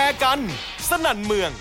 ร์กันสนั่นเมือง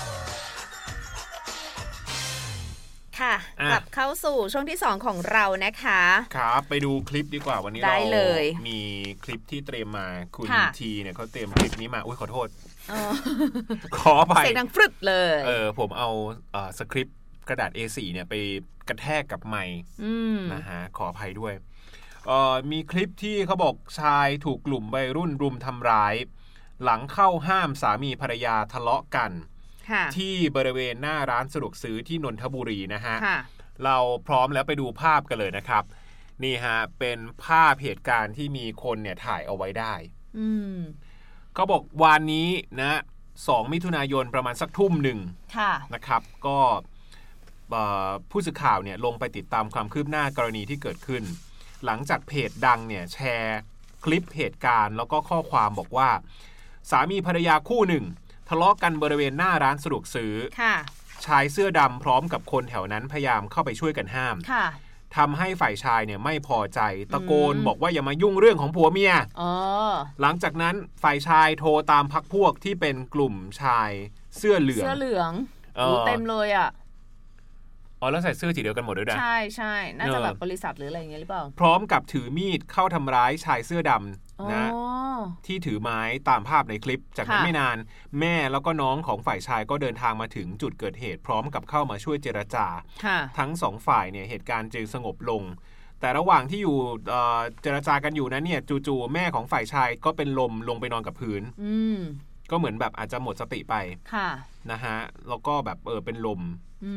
ค่ะกลับเข้าสู่ช่วงที่2ของเรานะคะครับไปดูคลิปดีกว่าวันนี้เรามีคลิปที่เตรียมมาคุณทีเนี่ยเขาเตรียมคลิปนี้มาขอโทษขอไปเสียงดังฟรึดเลยผมเอาสคริปต์กระดาษ A4 เนี่ยไปกระแทกกับไมค์นะฮะขออภัยด้วยมีคลิปที่เขาบอกชายถูกกลุ่มวัยรุ่นรุมทำร้ายหลังเข้าห้ามสามีภรรยาทะเลาะกันที่บริเวณหน้าร้านสะดวกซื้อที่นนทบุรีนะฮะเราพร้อมแล้วไปดูภาพกันเลยนะครับนี่ฮะเป็นภาพเหตุการณ์ที่มีคนเนี่ยถ่ายเอาไว้ได้เขาบอกวันนี้นะ2 มิถุนายนประมาณสักทุ่มหนึ่งนะครับก็ผู้สื่อข่าวเนี่ยลงไปติดตามความคืบหน้ากรณีที่เกิดขึ้นหลังจากเพจดังเนี่ยแชร์คลิปเหตุการณ์แล้วก็ข้อความบอกว่าสามีภรรยาคู่หนึ่งทะเลาะกันบริเวณหน้าร้านสะดวกซื้อชายเสื้อดำพร้อมกับคนแถวนั้นพยายามเข้าไปช่วยกันห้ามทำให้ฝ่ายชายเนี่ยไม่พอใจตะโกนบอกว่าอย่ามายุ่งเรื่องของผัวเมียหลังจากนั้นฝ่ายชายโทรตามพรรคพวกที่เป็นกลุ่มชายเสื้อเหลืองเต็มเลยอ่ะแล้วใส่เสื้อสีเดียวกันหมดด้วยนะใช่ใช่น่าจะแบบบริษัทหรืออะไรอย่างเงี้ยหรือเปล่าพร้อมกับถือมีดเข้าทำร้ายชายเสื้อดำนะที่ถือไม้ตามภาพในคลิปจากนั้นไม่นานแม่แล้วก็น้องของฝ่ายชายก็เดินทางมาถึงจุดเกิดเหตุพร้อมกับเข้ามาช่วยเจรจาทั้ง2ฝ่ายเนี่ยเหตุการณ์จึงสงบลงแต่ระหว่างที่อยู่เจรจากันอยู่นั้นเนี่ยจู่ๆแม่ของฝ่ายชายก็เป็นลมลงไปนอนกับพื้นก็เหมือนแบบอาจจะหมดสติไปนะฮะแล้วก็แบบเป็นลม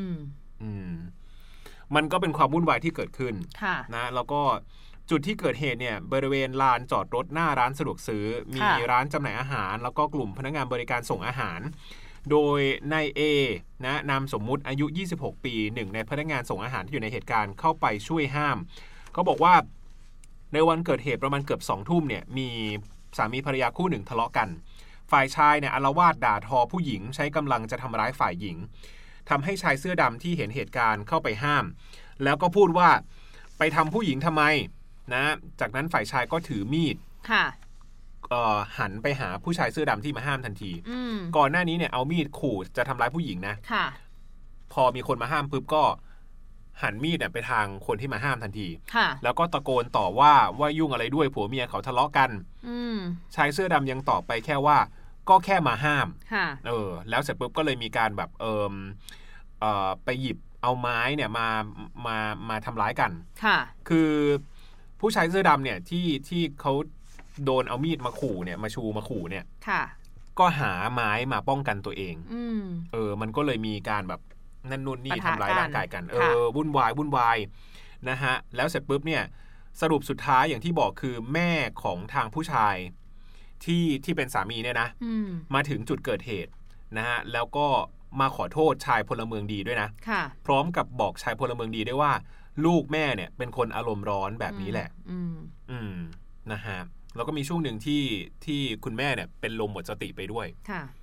มันก็เป็นความวุ่นวายที่เกิดขึ้นนะแล้วก็จุดที่เกิดเหตุเนี่ยบริเวณลานจอดรถหน้าร้านสะดวกซื้อมีร้านจำหน่ายอาหารแล้วก็กลุ่มพนักงานบริการส่งอาหารโดยนายเอนะนามสมมุติอายุ26ปีหนึ่งในพนักงานส่งอาหารที่อยู่ในเหตุการณ์เข้าไปช่วยห้ามเขาบอกว่าในวันเกิดเหตุประมาณเกือบ20:00 นเนี่ยมีสามีภรรยาคู่หนึ่งทะเลาะกันฝ่ายชายเนี่ยอาละวาดด่าทอผู้หญิงใช้กำลังจะทำร้ายฝ่ายหญิงทำให้ชายเสื้อดำที่เห็นเหตุการณ์เข้าไปห้ามแล้วก็พูดว่าไปทำผู้หญิงทำไมนะจากนั้นฝ่ายชายก็ถือมีดหันไปหาผู้ชายเสื้อดำที่มาห้ามทันทีก่อนหน้านี้เนี่ยเอามีดขู่จะทำร้ายผู้หญิงนะพอมีคนมาห้ามปุ๊บก็หันมีดไปทางคนที่มาห้ามทันทีแล้วก็ตะโกนต่อว่ายุ่งอะไรด้วยผัวเมียเขาทะเลาะกันชายเสื้อดำยังตอบไปแค่ว่าก็แค่มาห้ามแล้วเสร็จปุ๊บก็เลยมีการแบบไปหยิบเอาไม้เนี่ยมาทำร้ายกันคือผู้ชายเสื้อดำเนี่ยที่เขาโดนเอามีดมาขู่เนี่ยมาชูมาขู่เนี่ยก็หาไม้มาป้องกันตัวเองมันก็เลยมีการแบบนั่นนู่นนี่ทำร้ายร่างกายกันวุ่นวายนะฮะแล้วเสร็จปุ๊บเนี่ยสรุปสุดท้ายอย่างที่บอกคือแม่ของทางผู้ชายที่เป็นสามีเนี่ยนะมาถึงจุดเกิดเหตุนะฮะแล้วก็มาขอโทษชายพลเมืองดีด้วยนะพร้อมกับบอกชายพลเมืองดีด้วยว่าลูกแม่เนี่ยเป็นคนอารมณ์ร้อนแบบนี้แหละนะฮะแล้วก็มีช่วงหนึ่งที่คุณแม่เนี่ยเป็นลมหมดสติไปด้วย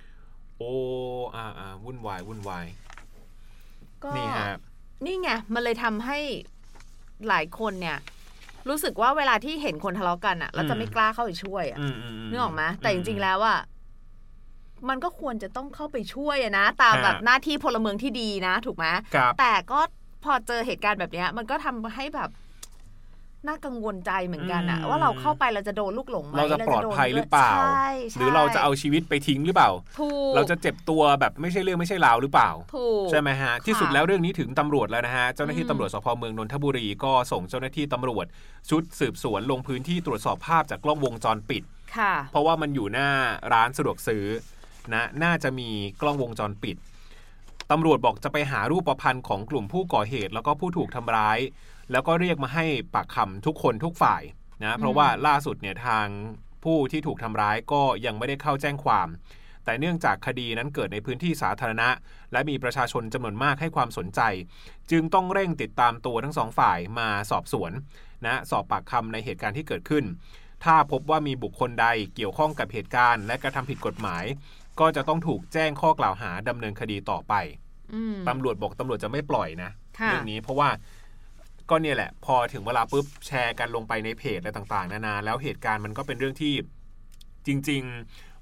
วุ่นวายนี่ฮะนี่ไงมันเลยทำให้หลายคนเนี่ยรู้สึกว่าเวลาที่เห็นคนทะเลาะกันเราจะไม่กล้าเข้าไปช่วยนึกออกไหมแต่จริงๆแล้วมันก็ควรจะต้องเข้าไปช่วยนะตามแบบหน้าที่พลเมืองที่ดีนะถูกไหมแต่ก็พอเจอเหตุการณ์แบบนี้มันก็ทำให้แบบน่ากังวลใจเหมือนกันว่าเราเข้าไปเราจะโดนลูกหลงไหมเราจะปลอดภัยหรือเปล่าหรือเราจะเอาชีวิตไปทิ้งหรือเปล่าเราจะเจ็บตัวแบบไม่ใช่เรื่องไม่ใช่ราวหรือเปล่าใช่ไหมฮะที่สุดแล้วเรื่องนี้ถึงตำรวจแล้วนะฮะเจ้าหน้าที่ตำรวจสภ.เมืองนนทบุรีก็ส่งเจ้าหน้าที่ตำรวจชุดสืบสวนลงพื้นที่ตรวจสอบภาพจากกล้องวงจรปิดเพราะว่ามันอยู่หน้าร้านสะดวกซื้อนะน่าจะมีกล้องวงจรปิดตำรวจบอกจะไปหารูปพรรณของกลุ่มผู้ก่อเหตุแล้วก็ผู้ถูกทำร้ายแล้วก็เรียกมาให้ปากคำทุกคนทุกฝ่ายนะเพราะว่าล่าสุดเนี่ยทางผู้ที่ถูกทำร้ายก็ยังไม่ได้เข้าแจ้งความแต่เนื่องจากคดีนั้นเกิดในพื้นที่สาธารณะและมีประชาชนจำนวนมากให้ความสนใจจึงต้องเร่งติดตามตัวทั้งสองฝ่ายมาสอบสวนนะสอบปากคำในเหตุการณ์ที่เกิดขึ้นถ้าพบว่ามีบุคคลใดเกี่ยวข้องกับเหตุการณ์และกระทำผิดกฎหมายก็จะต้องถูกแจ้งข้อกล่าวหาดำเนินคดีต่อไปตำรวจบอกตำรวจจะไม่ปล่อยนะเรื่องนี้เพราะว่าก็เนี่ยแหละพอถึงเวลาปุ๊บแชร์กันลงไปในเพจอะไรต่างๆนานาแล้วเหตุการณ์มันก็เป็นเรื่องที่จริงๆ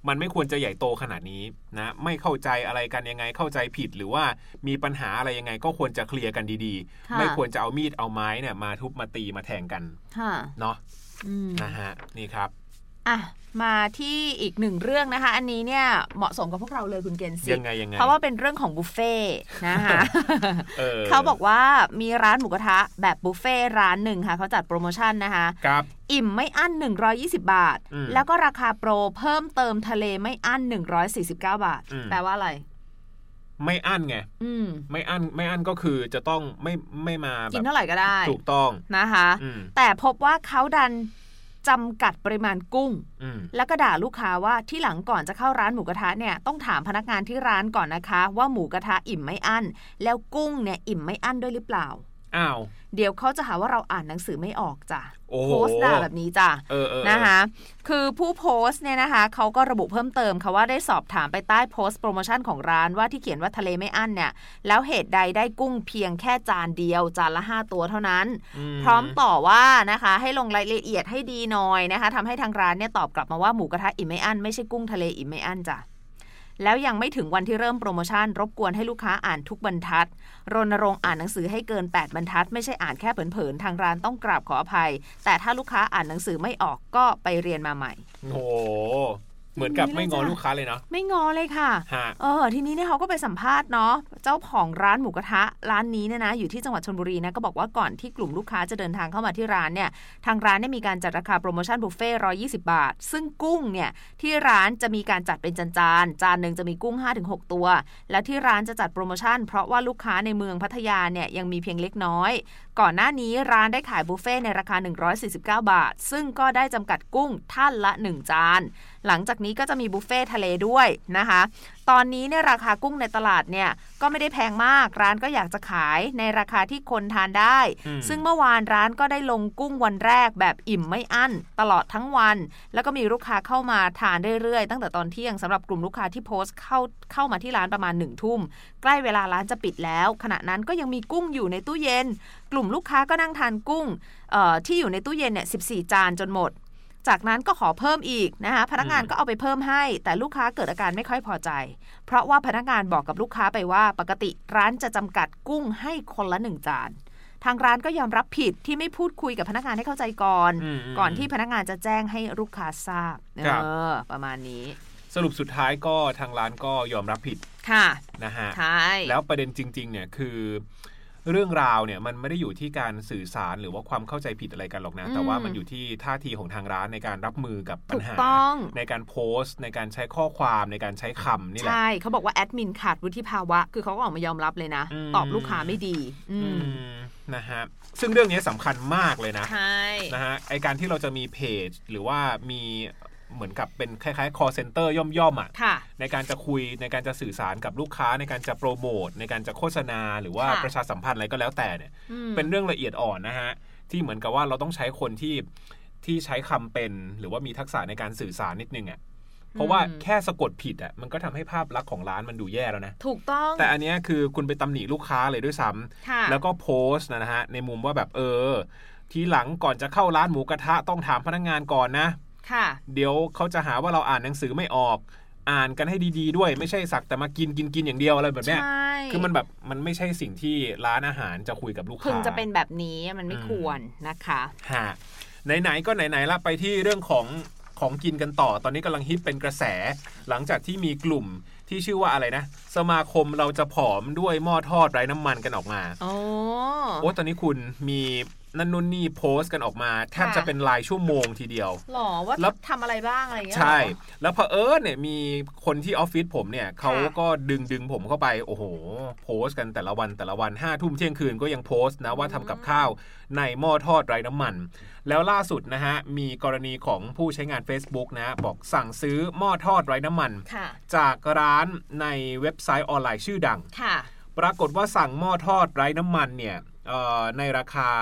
มันไม่ควรจะใหญ่โตขนาดนี้นะไม่เข้าใจอะไรกันยังไงเข้าใจผิดหรือว่ามีปัญหาอะไรยังไงก็ควรจะเคลียร์กันดีๆไม่ควรจะเอามีดเอาไม้เนี่ยมาทุบมาตีมาแทงกันเนาะนะฮะนี่ครับมาที่อีกหนึ่งเรื่องนะคะอันนี้เนี่ยเหมาะสมกับพวกเราเลยคุณเกณฑ์สิยังไงเพราะว่าเป็นเรื่องของบุฟเฟ่นะคะ เขาบอกว่ามีร้านหมูกระทะแบบบุฟเฟ่ร้านหนึ่งค่ะเขาจัดโปรโมชั่นนะคะอิ่มไม่อั้น120 บาทแล้วก็ราคาโปรเพิ่มเติมทะเลไม่อั้น149 บาทแปลว่าอะไรไม่อั้นไงไม่อั้นก็คือจะต้องไม่มากินเท่าไหร่ก็ได้ถูกต้องนะคะแต่พบว่าเขาดันจำกัดปริมาณกุ้งแล้วก็ด่าลูกค้าว่าที่หลังก่อนจะเข้าร้านหมูกระทะเนี่ยต้องถามพนักงานที่ร้านก่อนนะคะว่าหมูกระทะอิ่มไม่อั้นแล้วกุ้งเนี่ยอิ่มไม่อั้นด้วยหรือเปล่าอ้าวเดี๋ยวเขาจะหาว่าเราอ่านหนังสือไม่ออกจ้ะโพสต์ด่าแบบนี้จ้ะนะคะคือผู้โพสต์เนี่ยนะคะเขาก็ระบุเพิ่มเติมค่ะว่าได้สอบถามไปใต้โพสต์โปรโมชั่นของร้านว่าที่เขียนว่าทะเลไม่อั้นเนี่ยแล้วเหตุใดได้กุ้งเพียงแค่จานเดียวจานละ5ตัวเท่านั้นพร้อมต่อว่านะคะให้ลงรายละเอียดให้ดีหน่อยนะคะทำให้ทางร้านเนี่ยตอบกลับมาว่าหมูกระทะอิ่มไม่อั้นไม่ใช่กุ้งทะเลอิ่มไม่อั้นจ้ะแล้วยังไม่ถึงวันที่เริ่มโปรโมชั่นรบกวนให้ลูกค้าอ่านทุกบรรทัดรณรงค์อ่านหนังสือให้เกิน8บรรทัดไม่ใช่อ่านแค่เผินๆทางร้านต้องกราบขออภัยแต่ถ้าลูกค้าอ่านหนังสือไม่ออกก็ไปเรียนมาใหม่โอ้เหมือนกับไม่งอลูกค้าเลยนะไม่งอเลยค่ะทีนี้เนี่ยเขาก็ไปสัมภาษณ์เนาะเจ้าของร้านหมูกระทะร้านนี้เนี่ยนะอยู่ที่จังหวัดชลบุรีนะก็บอกว่าก่อนที่กลุ่มลูกค้าจะเดินทางเข้ามาที่ร้านเนี่ยทางร้านได้มีการจัดราคาโปรโมชั่นบุฟเฟ่120 บาทซึ่งกุ้งเนี่ยที่ร้านจะมีการจัดเป็นจานนึงจะมีกุ้ง 5-6 ตัวแล้วที่ร้านจะจัดโปรโมชั่นเพราะว่าลูกค้าในเมืองพัทยาเนี่ยยังมีเพียงเล็กน้อยก่อนหน้านี้ร้านได้ขายบุฟเฟ่ในราคา149 บาทซึ่งก็ได้จำกัดกุ้งท่านละ1จานหลังจากนี้ก็จะมีบุฟเฟ่ทะเลด้วยนะคะตอนนี้เนี่ยราคากุ้งในตลาดเนี่ยก็ไม่ได้แพงมากร้านก็อยากจะขายในราคาที่คนทานได้ซึ่งเมื่อวานร้านก็ได้ลงกุ้งวันแรกแบบอิ่มไม่อั้นตลอดทั้งวันแล้วก็มีลูกค้าเข้ามาทานเรื่อยๆตั้งแต่ตอนเที่ยงสำหรับกลุ่มลูกค้าที่โพสต์เข้ามาที่ร้านประมาณ 1 ทุ่มใกล้เวลาร้านจะปิดแล้วขณะนั้นก็ยังมีกุ้งอยู่ในตู้เย็นกลุ่มลูกค้าก็นั่งทานกุ้งที่อยู่ในตู้เย็นเนี่ย14 จานจนหมดจากนั้นก็ขอเพิ่มอีกนะคะพนักงานก็เอาไปเพิ่มให้แต่ลูกค้าเกิดอาการไม่ค่อยพอใจเพราะว่าพนักงานบอกกับลูกค้าไปว่าปกติร้านจะจำกัดกุ้งให้คนละ1จานทางร้านก็ยอมรับผิดที่ไม่พูดคุยกับพนักงานให้เข้าใจก่อนที่พนักงานจะแจ้งให้ลูกค้าทราบประมาณนี้สรุปสุดท้ายก็ทางร้านก็ยอมรับผิดค่ะนะฮะใช่แล้วประเด็นจริงๆเนี่ยคือเรื่องราวเนี่ยมันไม่ได้อยู่ที่การสื่อสารหรือว่าความเข้าใจผิดอะไรกันหรอกนะแต่ว่ามันอยู่ที่ท่าทีของทางร้านในการรับมือกับปัญหาในการโพสต์ในการใช้ข้อความในการใช้คำนี่แหละใช่เขาบอกว่าแอดมินขาดวุฒิภาวะคือเขาก็ออกมายอมรับเลยนะตอบลูกค้าไม่ดีนะฮะซึ่งเรื่องนี้สำคัญมากเลยนะใช่นะฮะไอการที่เราจะมีเพจหรือว่ามีเหมือนกับเป็นคล้ายๆ call center ย่อมๆอ่ะในการจะคุยในการจะสื่อสารกับลูกค้าในการจะโปรโมทในการจะโฆษณาหรือว่าประชาสัมพันธ์อะไรก็แล้วแต่เนี่ยเป็นเรื่องละเอียดอ่อนนะฮะที่เหมือนกับว่าเราต้องใช้คนที่ใช้คำเป็นหรือว่ามีทักษะในการสื่อสารนิดนึงอ่ะเพราะว่าแค่สะกดผิดอ่ะมันก็ทำให้ภาพลักษณ์ของร้านมันดูแย่แล้วนะถูกต้องแต่อันนี้คือคุณไปตำหนิลูกค้าเลยด้วยซ้ำแล้วก็โพสต์นะฮะในมุมว่าแบบทีหลังก่อนจะเข้าร้านหมูกระทะต้องถามพนักงานก่อนนะเดี๋ยวเขาจะหาว่าเราอ่านหนังสือไม่ออกอ่านกันให้ดีๆด้วยไม่ใช่สักแต่มากินอย่างเดียวอะไรแบบเนี้ยคือมันแบบมันไม่ใช่สิ่งที่ร้านอาหารจะคุยกับลูกค้าพึงจะเป็นแบบนี้มันไม่ควรนะคะไหนๆก็ไหนๆละไปที่เรื่องของกินกันต่อตอนนี้กำลังฮิตเป็นกระแสหลังจากที่มีกลุ่มที่ชื่อว่าอะไรนะสมาคมเราจะผอมด้วยหม้อทอดไร้น้ำมันกันออกมาโอ้ตอนนี้คุณมีนั่นนู่นนี่โพสต์กันออกมาแทบจะเป็นรายชั่วโมงทีเดียวหรอว่าทำอะไรบ้างอะไรอย่างเงี้ยใช่แล้วเผอิญเนี่ยมีคนที่ออฟฟิศผมเนี่ยเขาก็ดึงผมเข้าไปโอ้โหโพสต์กันแต่ละวัน5 ทุ่มเที่ยงคืนก็ยังโพสต์นะว่าทำกับข้าวในหม้อทอดไร้น้ำมันแล้วล่าสุดนะฮะมีกรณีของผู้ใช้งาน Facebook นะบอกสั่งซื้อหม้อทอดไร้น้ำมันจากร้านในเว็บไซต์ออนไลน์ชื่อดังปรากฏว่าสั่งหม้อทอดไร้น้ำมันเนี่ยในราคา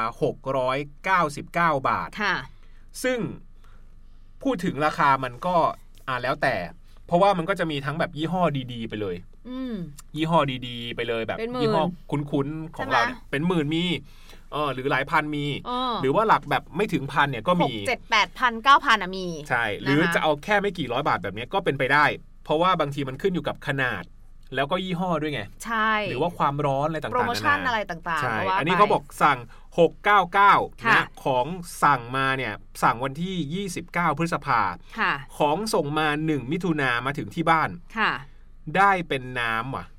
699 บาทซึ่งพูดถึงราคามันก็แล้วแต่เพราะว่ามันก็จะมีทั้งแบบยี่ห้อดีๆไปเลยยี่ห้อดีๆไปเลยแบบยี่ห้อคุ้นๆของเราเนี่ยเป็นหมื่นมีหรือหลายพันมีหรือว่าหลักแบบไม่ถึงพันเนี่ยก็มี 7-8,000 9,000 อ่ะมีใช่หรือจะเอาแค่ไม่กี่ร้อยบาทแบบนี้ก็เป็นไปได้เพราะว่าบางทีมันขึ้นอยู่กับขนาดแล้วก็ยี่ห้อด้วยไงใช่หรือว่าความร้อนอะไรต่างๆโปรโมชั่นอะไรต่างๆใช่อันนี้เขาบอกสั่ง699นะของสั่งมาเนี่ยสั่งวันที่29พฤษภาคมของส่งมา1มิถุนายนมาถึงที่บ้านได้เป็นน้ำว่ะ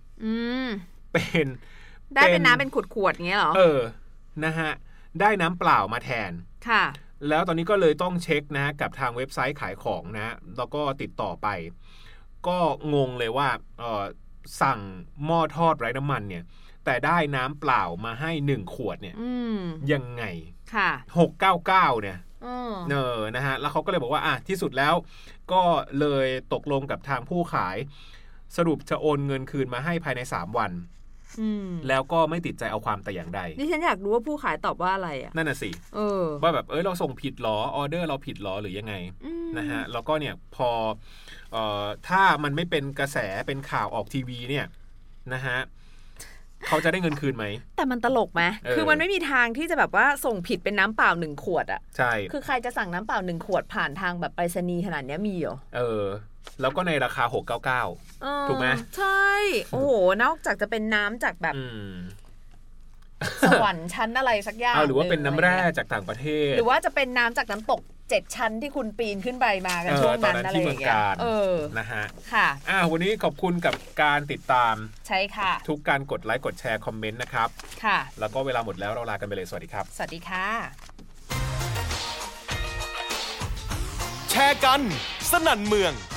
ได้เป็นน้ำเป็นขวดๆอย่างเงี้ยเหรอนะฮะได้น้ำเปล่ามาแทนค่ะแล้วตอนนี้ก็เลยต้องเช็คนะกับทางเว็บไซต์ขายของนะแล้วก็ติดต่อไปก็งงเลยว่าสั่งหม้อทอดไร้น้ำมันเนี่ยแต่ได้น้ำเปล่ามาให้1ขวดเนี่ยยังไงค่ะ 699เนี่ยนะฮะแล้วเขาก็เลยบอกว่าที่สุดแล้วก็เลยตกลงกับทางผู้ขายสรุปจะโอนเงินคืนมาให้ภายใน3วันแล้วก็ไม่ติดใจเอาความแต่อย่างใดนี่ฉันอยากรู้ว่าผู้ขายตอบว่าอะไรอ่ะนั่นน่ะสิว่าแบบเราส่งผิดหรอออเดอร์เราผิดหรอหรือยังไงนะฮะแล้วก็เนี่ยพอถ้ามันไม่เป็นกระแสเป็นข่าวออกทีวีเนี่ยนะฮะเขาจะได้เงินคืนไหมแต่มันตลกไหมคือมันไม่มีทางที่จะแบบว่าส่งผิดเป็นน้ำเปล่า1ขวดอ่ะใช่คือใครจะสั่งน้ำเปล่า1ขวดผ่านทางแบบไปรษณีย์ขนาดนี้มีเหรอแล้วก็ในราคา699ถูกไหมใช่โอ้โหนอกจากจะเป็นน้ำจากแบบสวรรค์ชั้นอะไรสักอย่างหรือว่าเป็นน้ำแร่จากต่างประเทศหรือว่าจะเป็นน้ำจากน้ำตก7ชั้นที่คุณปีนขึ้นไปมากันช่วงนั้นอะไรอย่างเงี้ยนะฮะค่ะวันนี้ขอบคุณกับการติดตามใช่ค่ะทุกการกดไลค์กดแชร์คอมเมนต์นะครับค่ะแล้วก็เวลาหมดแล้วเราลากันไปเลยสวัสดีครับสวัสดีค่ะแชร์กันสนั่นเมือง